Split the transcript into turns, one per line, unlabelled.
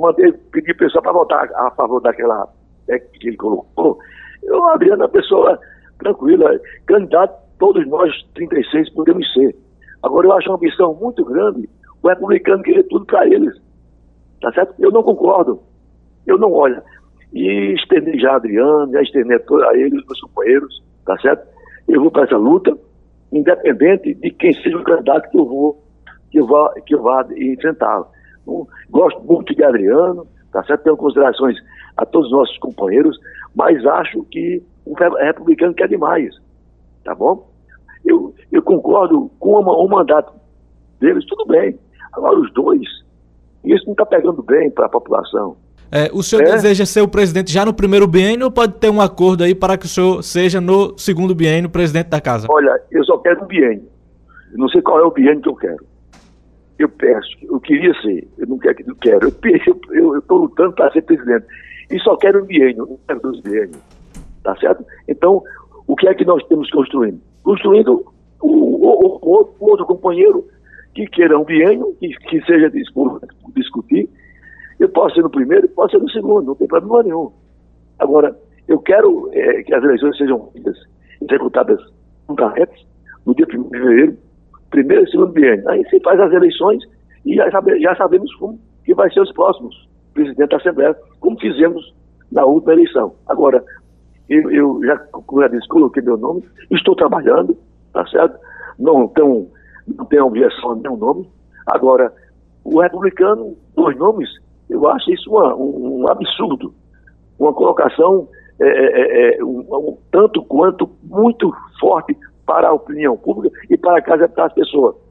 pedi pessoal para votar a favor daquela que ele colocou. O Adriano é uma pessoa tranquila, candidato, todos nós, 36, podemos ser. Agora, eu acho uma ambição muito grande o republicano querer tudo para eles. Tá certo? Eu não concordo. Eu não olho. E estender já a Adriano, já estender a eles, os meus companheiros, tá certo? Eu vou para essa luta, independente de quem seja o candidato que eu vá enfrentar. Gosto muito de Adriano, tá certo? Tenho considerações a todos os nossos companheiros, mas acho que o republicano quer demais, tá bom? Eu concordo com o mandato deles, tudo bem. Agora os dois, isso não está pegando bem para a população.
O senhor deseja ser o presidente já no primeiro biênio ou pode ter um acordo aí para que o senhor seja no segundo biênio presidente da casa?
Olha, eu só quero um biênio. Eu não sei qual é o biênio que eu quero. Eu queria ser, eu não quero, eu estou lutando para ser presidente. E só quero um biênio, não quero 2 biênios. Tá certo? Então, o que é que nós temos construindo? Construindo o outro companheiro que queira um biênio, que seja discutir. Eu posso ser no primeiro, posso ser no segundo, não tem problema nenhum. Agora, eu quero que as eleições sejam executadas juntamente no dia 1º de fevereiro, primeiro e segundo biênio. Aí se faz as eleições e já sabemos como que vai ser os próximos presidentes da Assembleia, como fizemos na última eleição. Agora, eu já, como já disse, coloquei meu nome, estou trabalhando, tá certo? Não tenho objeção a nenhum nome. Agora, o republicano, 2 nomes, eu acho isso um absurdo. Uma colocação tanto quanto muito forte para a opinião pública e para a casa das pessoas.